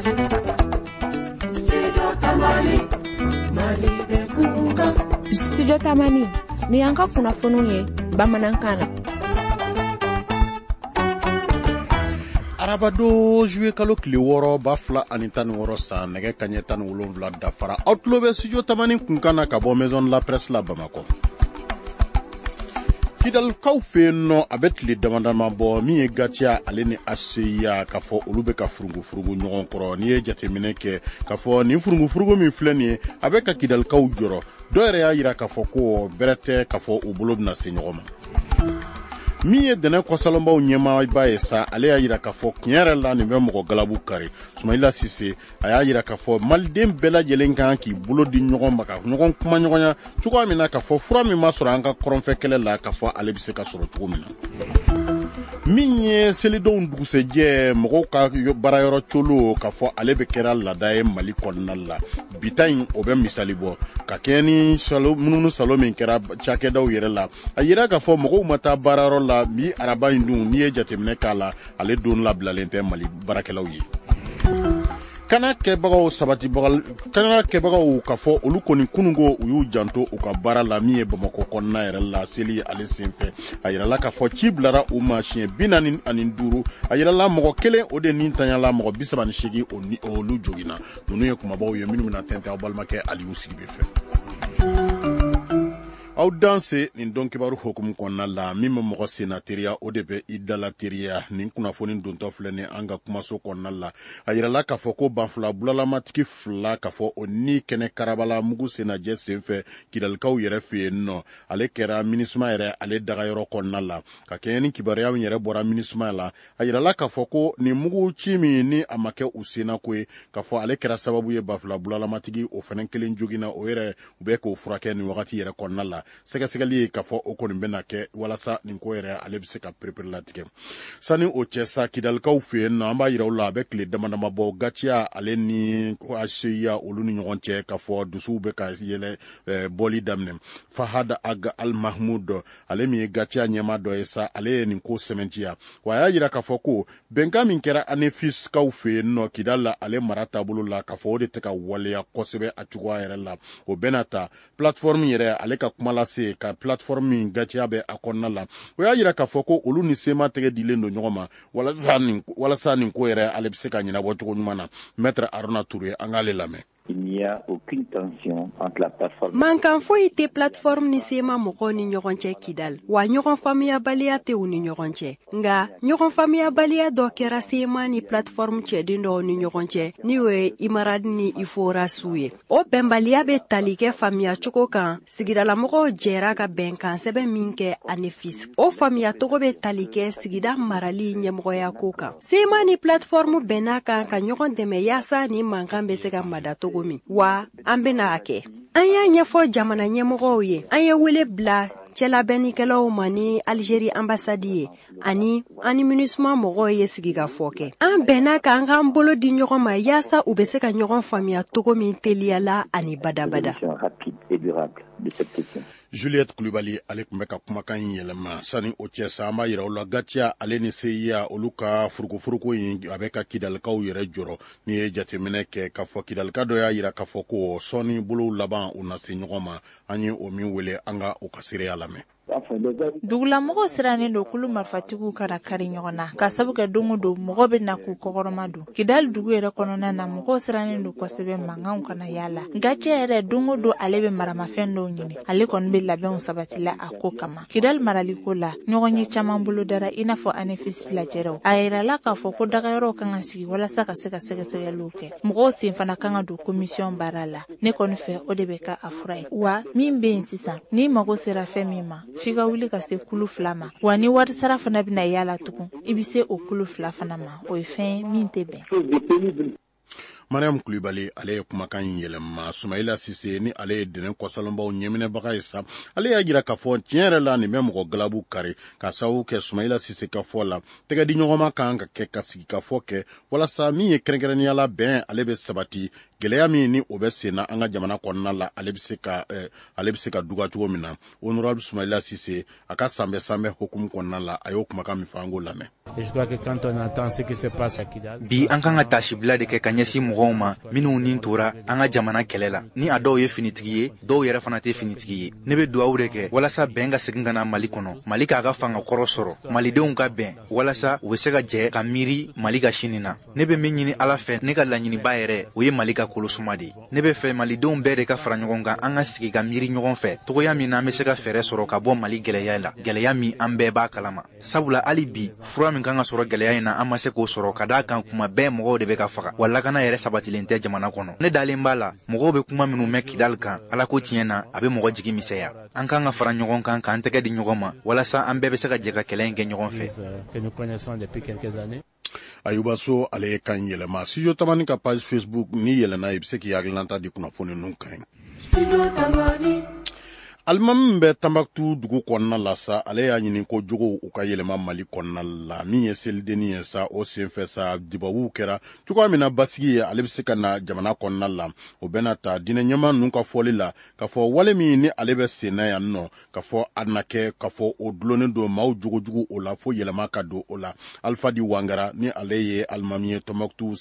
Studio Tamani ni yanka kunnafoniw ye bamanankan na. Arabado juillet kalo tile 6 bafla ani 16 sa nɛgɛ kaɲɛ 17 dafara aw tulo bɛ studio Tamani kunkana ka bɔ maison de la presse la Bamako. Kidalkaw fɛ nɔ a bɛ tile damadama bɔ min ye gatiya ale ni ACIA ka fɔ olu bɛ ka furugu ɲɔgɔn kɔrɔ ni ye jateminɛ kɛ ka fɔ ni furugu min filɛ nin ye a bɛ ka Kidalkaw jɔrɔ dɔw yɛrɛ y'a yira ka fɔ ko bɛrɛ tɛ ka fɔ u bolo bɛna se ɲɔgɔn ma. Min ye dɛnɛ kɔsalonbaw ɲɛmaaba ye sa ale y'a yira ka fɔ tiɲɛ yɛrɛ la nin bɛ mɔgɔ galabu kari Sumayila Sise a y'a yira ka fɔ maliden bɛɛ lajɛlen kan k'i bolo di ɲɔgɔn ma ka ɲɔgɔn kuma ɲɔgɔnya cogoya min na ka fɔ fura min ma sɔrɔ an ka kɔrɔnfɛ kɛlɛ la ka fɔ ale bɛ se ka sɔrɔ cogo min na. Min ye selidenw dugusɛjɛ mɔgɔw ka baarayɔrɔ colo ka fɔ ale bɛ kɛra laada ye Mali kɔnɔna la bita in o bɛ misali bɔ ka kɛ ni mununu salo min kɛra cakɛdaw yɛrɛ la a yira ka fɔ mɔgɔw ma taa baarayɔrɔ la bi araba in dun n'i ye jateminɛ k'a la ale don labilalen tɛ Mali baarakɛlaw ye. Kana kɛbagaw ka fɔ olu kɔni kunungo u y'u janto u ka baara la min ye Bamako kɔnɔna yɛrɛ la seli ale senfɛ a yirala ka fɔ ci bilara u ma siɲɛ 45 a yirala mɔgɔ kelen o de nin tanyala mɔgɔ 38 olu joginna ninnu ye kumabaw ye minnu bɛna tɛntɛn aw balimakɛ Aliyu Sidibe fɛ. Aw danse nin don kibaru hukumu kɔnɔna la min bɛ mɔgɔ senna teriya o de bɛ i dala teriya nin kunnafoni dontɔ filɛ ni an ka kumaso kɔnɔna la a yirala k'a fɔ ko banfula bulalamatigi 2 k'a fɔ o ni kɛnɛ karabala mugu senajɛ senfɛ Kidalikaw yɛrɛ fɛ yen nɔ ale kɛra minisma yɛrɛ ale dagayɔrɔ kɔnɔna la ka kɛɲɛ ni kibaruya min yɛrɛ bɔra minisma la a yirala k'a fɔ ko nin mugu ci min ni a ma kɛ u senna ko ye k'a fɔ ale kɛra sababu ye banfula bulalamatigi o fana kelen joginna o yɛrɛ u bɛ k'o furakɛ nin wagati yɛrɛ kɔnɔna la sɛgɛsɛgɛli ye k'a fɔ o kɔni bɛna kɛ walasa nin ko yɛrɛ ale bɛ se ka perepere latigɛ sani o cɛ sa Kidalikaw fɛ yen nɔ an b'a yira u la a bɛ tile damadama bɔ gatiya ale ni ACIA olu ni ɲɔgɔn cɛ k'a fɔ dusuw bɛ ka yɛlɛ bɔli daminɛ Fahad Aga Al Mahmoud ale min ye gatiya ɲɛma dɔ ye sa ale ye nin ko sɛmɛntiya wa a y'a yira k'a fɔ ko bɛnkan min kɛra ANEFISkaw fɛ yen nɔ Kidal la ale mara taabolo la k'a fɔ o de tɛ ka waleya kosɛbɛ a cogoya yɛrɛ la o bɛna ta plateforme yɛrɛ ale ka kuma lase ka plateforme min gatiya bɛ a kɔnɔna la o y'a yira k'a fɔ ko olu ni sema tɛgɛ dilen don ɲɔgɔn ma walasa nin ko yɛrɛ ale bɛ se ka ɲɛnabɔ cogo ɲuman na Maître Aruna Touré an k'ale lamɛn. Il n'y a aucune tension entre la plateforme. Mankan foyi tɛ plateforme ni sema mɔgɔw ni ɲɔgɔn cɛ Kidal wa ɲɔgɔn faamuyabaliya tɛ u ni ɲɔgɔn cɛ nka ɲɔgɔn faamuyabaliya dɔ kɛra sema ni plateforme cɛden dɔw ni ɲɔgɔn cɛ ni o ye Imaradi ni Iforasiw ye o bɛnbaliya bɛ tali kɛ faamuyacogo kan sigidalamɔgɔw jɛra ka bɛnkan sɛbɛn min kɛ ANEFIS o faamuyacogo bɛ tali kɛ sigida marali ɲɛmɔgɔya ko kan sema ni plateforme bɛnna kan ka ɲɔgɔn dɛmɛ yaasa ni mankan bɛ se ka madato wa an bɛna a kɛ an y'a ɲɛfɔ jamana ɲɛmɔgɔw ye an ye wele bila cɛlabɛnnikɛlaw ma ni Algérie ambassade ye ani MINUSMA mɔgɔw ye sigikafɔ kɛ an bɛnna k'an k'an bolo di ɲɔgɔn ma yaasa u bɛ se ka ɲɔgɔn faamuya cogo min teliyala ani badabada. Juliette Kulibali ale tun bɛ ka kumakan in yɛlɛma sani o cɛ sa an b'a yira u la gatiya ale ni CIA olu ka furugufurugu in a bɛ ka Kidalikaw yɛrɛ jɔrɔ ni ye jateminɛ kɛ k'a fɔ Kidalika dɔ y'a yira k'a fɔ ko sɔɔni bolow laban u na se ɲɔgɔn ma an ye o min wele an ka o ka seereya lamɛn. Dugulamɔgɔw sirannen don kulu marifatigiw ka kari ɲɔgɔn na ka sabu kɛ don o don mɔgɔ bɛ na k'u kɔkɔrɔma don Kidal dugu yɛrɛ kɔnɔna na mɔgɔw sirannen don kosɛbɛ mankanw kana yaala gatiya yɛrɛ don o don ale bɛ maramafɛn dɔw ɲini ale kɔni bɛ labɛnw sabatila a ko kama Kidal maraliko la ɲɔgɔn ye caman bolo dara i n'a fɔ ANEFIS lajɛrɛw a yirala k'a fɔ ko dagayɔrɔw kan ka sigi walasa ka se ka sɛgɛsɛgɛliw kɛ mɔgɔw sen fana kan ka don commission baara la ne kɔni fɛ o de bɛ ka a fura ye wa min bɛ yen sisan ni mago sera fɛn min ma f'i ka wuli ka se kulu 2 ma wa ni wari sara fana bɛna yaala tugun i bɛ se o kulu 2 fana ma o ye fɛn min tɛ bɛn. Mariam Kulibali ale ye kumakan yɛlɛma Sumaila Sise ni ale ye dɛnɛn kɔsalonbaw ɲɛminɛbaga ye sa ale y'a jira k'a fɔ tiɲɛ yɛrɛ la nin bɛ mɔgɔ galabu kari ka sababu kɛ Sumaila Sise ka fɔ la tɛgɛ di ɲɔgɔnma kan ka kɛ ka sigi ka fɔ kɛ walasa min ye kɛrɛnkɛrɛnnenya la bɛn ale bɛ sabati gɛlɛya min ni o bɛ senna an ka jamana kɔnɔna la ale bɛ se ka duga cogo min na Honorable Sumaila Sise a ka sanbɛ hukumu kɔnɔna la a y'o kumakan min fɔ an k'o lamɛn. Bi an kan ka tasibila de kɛ ka ɲɛsin mɔgɔw ma minnu ni tora an ka jamana kɛlɛ la ni a dɔw ye finitigi ye dɔw yɛrɛ fana tɛ finitigi ye ne bɛ dugawu de kɛ walasa bɛn ka segin ka na Mali kɔnɔ Mali k'a ka fanga kɔrɔ sɔrɔ malidenw ka bɛn walasa u bɛ se ka jɛ ka miiri Mali ka sini na ne bɛ min ɲini Ala fɛ ne ka laɲiniba yɛrɛ o ye Mali ka kolosuma de ye ne bɛ fɛ malidenw bɛɛ de ka fara ɲɔgɔn kan an ka sigi ka miiri ɲɔgɔn fɛ togoya min na an bɛ se ka fɛɛrɛ sɔrɔ ka bɔ Mali gɛlɛya la gɛlɛya min an bɛɛ b'a kalama sabula hali bi fura min kan ka sɔrɔ gɛlɛya in na an ma se k'o sɔrɔ ka d'a kan kuma bɛɛ mɔgɔw de bɛ ka faga wa lakana yɛrɛ sabatilen tɛ jamana kɔnɔ ne dalen b'a la mɔgɔw bɛ kuma minnu mɛn Kidal kan Ala ko tiɲɛ na a bɛ mɔgɔ jigi misɛya an kan ka fara ɲɔgɔn kan k'an tɛgɛ di ɲɔgɔn ma walasa an bɛɛ bɛ se ka jɛ ka kɛlɛ in kɛ ɲɔgɔn fɛ. Ayuba So ale ye kan yɛlɛma Studio Tamani ka page Facebook ni yɛlɛna i bɛ se k'i hakilinata di kunnafoni ninnu kan ye. Alimami bɛ Tambaktu dugu kɔnɔna la sa ale y'a ɲini ko jogow u ka yɛlɛma Mali kɔnɔna la min ye selidenni ye sa o senfɛ sa dibawu kɛra cogoya min na basigi ye ale bɛ se ka na jamana kɔnɔna la o bɛna ta diinɛ ɲɛmaa ninnu ka fɔli la k'a fɔ wale min ni ale bɛ sen na yan nɔ k'a fɔ a na kɛ k'a fɔ o dulonnen don maaw jogojugu o la fo yɛlɛma ka don o la Alfadi Wangara ni ale ye alimami ye Tombouctou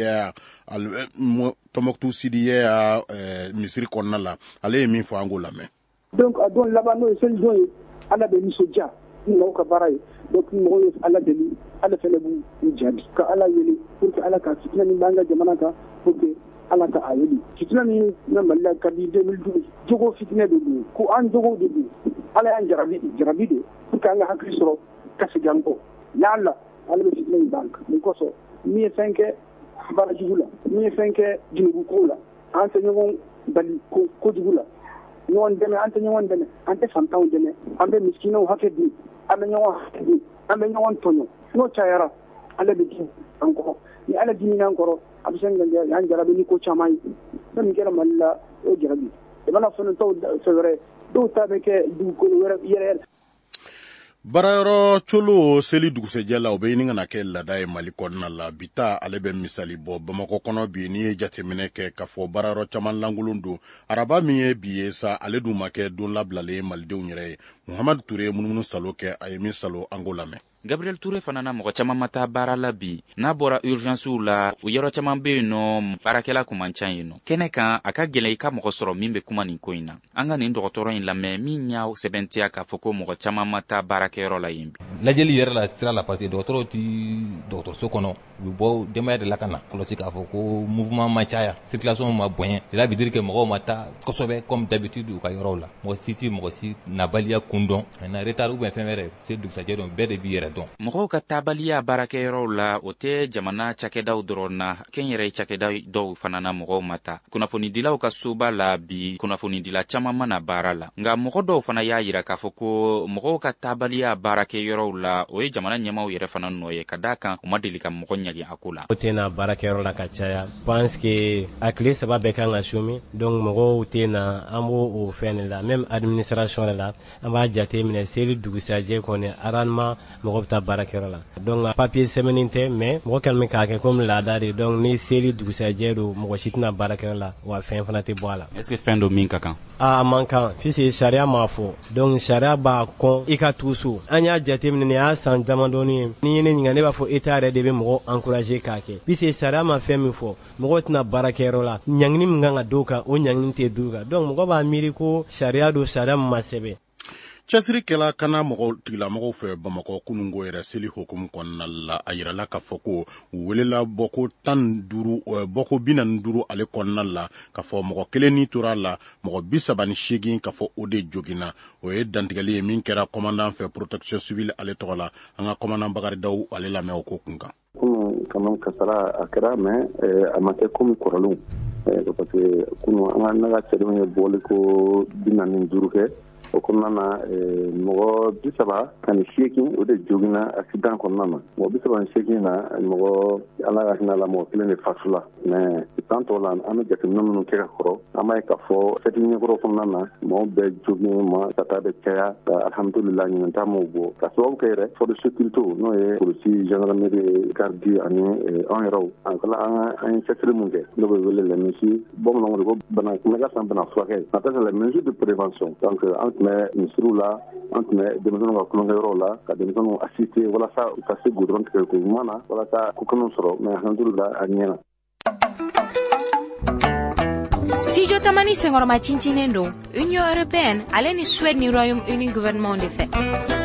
Sidiya misiri kɔnɔna la ale ye min fɔ an k'o lamɛn. Donc a don laban n'o ye selidenw ye Ala bɛ nisɔndiya ni mɔgɔw ka baara ye donc mɔgɔw ye Ala deli Ala fɛnɛ b'u jaabi ka Ala wele pour que Ala ka fitinɛ min b'an ka jamana kan pour que Ala ka a wele fitinɛ min bɛ Mali la kabini 2012 jogo fitinɛ de don ko an jogow de don Ala y'an jarabi de pour que an ka hakili sɔrɔ ka segin an kɔ yala Ala bɛ fitinɛ min b'an kan nin kosɔn min ye fɛn kɛ baarajugu la min ye fɛn kɛ junubukow la an tɛ ɲɔgɔn bali kojugu la ɲɔgɔn dɛmɛ an tɛ ɲɔgɔn dɛmɛ an tɛ fantanw dɛmɛ an bɛ miskinɛw hakɛ dun an bɛ ɲɔgɔn hakɛ dun an bɛ ɲɔgɔn tɔɲɔ n'o cayara Ala bɛ dimi an kɔrɔ ni Ala dimina an kɔrɔ a bɛ se ka y'an jarabi ni ko caman ye fɛn min kɛra Mali la o ye jarabi i mana fɛn tɔw fɛ wɛrɛ dɔw ta bɛ kɛ dugukolo wɛrɛ yɛrɛ Barayɔrɔ Colo seli dugusɛjɛ la o bɛ ɲini ka na kɛ laada ye Mali kɔnɔna la bi ta ale bɛ misali bɔ Bamakɔ kɔnɔ bi n'i ye jateminɛ kɛ k'a fɔ barayɔrɔ caman lankolon don araba min ye bi ye sa ale dun ma kɛ don labilalen ye malidenw yɛrɛ ye Muhamadu Ture ye munumunu salo kɛ a ye min salo an k'o lamɛn. Gabriel Touré fana na mɔgɔ caman ma taa baara la bi n'a bɔra urgencew la o yɔrɔ caman bɛ yen nɔ baarakɛla kun man ca yen nɔ kɛnɛ kan a ka gɛlɛn i ka mɔgɔ sɔrɔ min bɛ kuma nin ko in na an ka nin dɔgɔtɔrɔ in lamɛn min y'a sɛbɛntiya k'a fɔ ko mɔgɔ caman ma taa baarakɛyɔrɔ la yen bi lajɛli yɛrɛ la sira la parce que dɔgɔtɔrɔw ti dɔgɔtɔrɔso kɔnɔ u bɛ bɔ denbaya de la ka na kɔlɔsi k'a fɔ ko mouvement ma caya circulation ma bonya cela veut dire que mɔgɔw ma taa kosɛbɛ comme d'habitude u ka yɔrɔw la mɔgɔ si nabaliya kun dɔn na retard ou bien fɛn wɛrɛ se dugusajɛ dɔn bɛɛ de b'i yɛrɛ dɔn mɔgɔw ka taabaliya baarakɛyɔrɔw la o tɛ jamana cakɛdaw dɔrɔn na kɛnyɛrɛ cakɛda dɔw fana na mɔgɔw ma ta kunnafonidilaw ka soba la bi kunnafonidila caman mana baara la nka mɔgɔ dɔw fana y'a yira k'a fɔ ko mɔgɔw ka taabaliya baarakɛyɔrɔw la o ye jamana ɲɛmaw yɛrɛ fana nɔ ye ka d'a kan u ma deli ka mɔgɔ ɲagi a ko la o tɛna baarakɛyɔrɔ la ka caya pense que a tile saba bɛɛ kan ka sumi donc mɔgɔw tɛna an b'o o fɛn de la même administration de la an b'a jate minɛ seli dugusajɛ kɔni rarement mɔgɔ bɛ taa baarakɛyɔrɔ la donc papier sɛbɛnnin tɛ mais mɔgɔ kɛlen bɛ k'a kɛ comme laada de donc ni seli dugusajɛ don mɔgɔ si tɛna baarakɛyɔrɔ la wa fɛn fana tɛ bɔ a la est-ce que fɛn dɔ min ka kan a man kan puisque sariya m'a fɔ donc sariya b'a kɔn i ka tu so an y'a jate minɛ nin y'a san damadɔni ye ni ye ne ɲininka ne b'a fɔ état yɛrɛ de bɛ mɔgɔ encourager k'a kɛ puisque sariya ma fɛn min fɔ mɔgɔ tɛna baarakɛyɔrɔ la ɲangini min kan ka d'o kan o ɲangini tɛ d'o kan donc mɔgɔ b'a miiri ko sariya don sariya min ma sɛbɛn cɛsirikɛla kana mɔgɔ tigilamɔgɔw fɛ Bamakɔ kunungo yɛrɛ seli hukumu kɔnɔna la a yirala k'a fɔ ko u welela bɔko 45 ale kɔnɔna la k'a fɔ mɔgɔ kelen ni tora la mɔgɔ 38 k'a fɔ o de joginna o ye dantigɛli ye min kɛra commandant fɛ protection civile ale tɔgɔ la an ka commandant Bakari Dawu ale lamɛn o ko kunkan kama kasara a kɛra mais a ma kɛ comme kɔrɔlenw parce que kunu an ka naga sɛbɛn ye bɔli ko 45 kɛ o kɔnɔna na mɔgɔ 38 o de jogina accident kɔnɔna na mɔgɔ 38 na mɔgɔ ala ka hinɛ la mɔgɔ kelen de fatula mais tant tɔ la an bɛ jateminɛ minnu kɛ ka kɔrɔ an b'a ye k'a fɔ fɛti ɲɛkɔrɔ kɔnɔna na mɔgɔw bɛɛ jogin ma ka taa bɛ caya alhamdulillah ɲinɛta m'o bɔ ka sababu kɛ yɛrɛ fɔ de sécurité n'o ye polisi gendarmerie gardi ani an yɛrɛw an kala an ye cɛsiri mun kɛ n'o bɛ wele la misi bamananw de ko bana kunbɛ ka san bana furakɛ ça s'appelle les mesures de prévention donc an tun bɛ misiriw la an tun bɛ denmisɛnninw ka kulonkɛyɔrɔw la ka denmisɛnninw assister walasa u ka se goudron tigɛ ko ɲuman na walasa kokɛnɛw sɔrɔ mais alhamdulillah a ɲɛna. Studio Tamani Sengoroma Tintinendo, Union Européenne, ale ni Suède ni Royaume-Uni gouvernement de fait.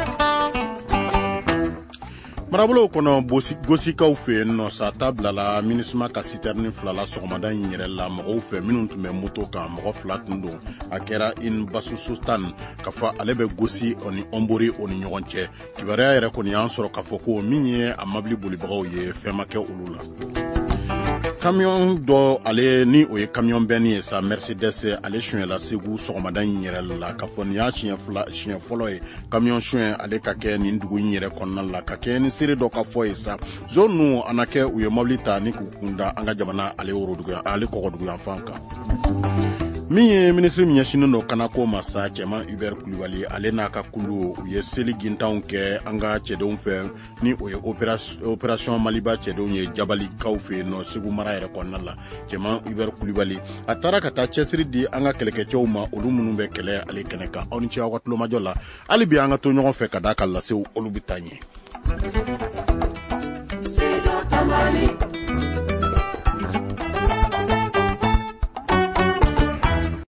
marabolo kono gosikaw fe no sa tabla la minisma ka citerne flala sogomada yire la mo fe minun tumbe moto ka mo fla tundo akera in basu sultan ka fa alebe gosi oni ombori oni nyogonche kibara yere ko ni ansoro ka foko minye amabli bolibagaw ye femake ulula camion do ale ni o ye camion beni sa Mercedes ale chuen la segu sogomada yire la ka fo ni a chien folo e camion chuen ale ka ke ni ndugu yire konna la ka ke ni sire do ka fo e sa zonu anake u ye mobilita ni kukunda anga jamana ale orodugo ale kogodugo yanfanka mi ministre minyashino no kanako masa chema Hubert Koulibaly ale na ka kulu u ye seli gintaw ke anga chedon fe ni o ye opération Maliba chedon ye jabali kawfe no segu mara yere konnala chema Hubert Koulibaly atara kata chesri di anga kelekechou ma olu munu be kele ale keneka oni chi awatlo majola ali bi anga to nyogon fe kada kala se olu bitanye.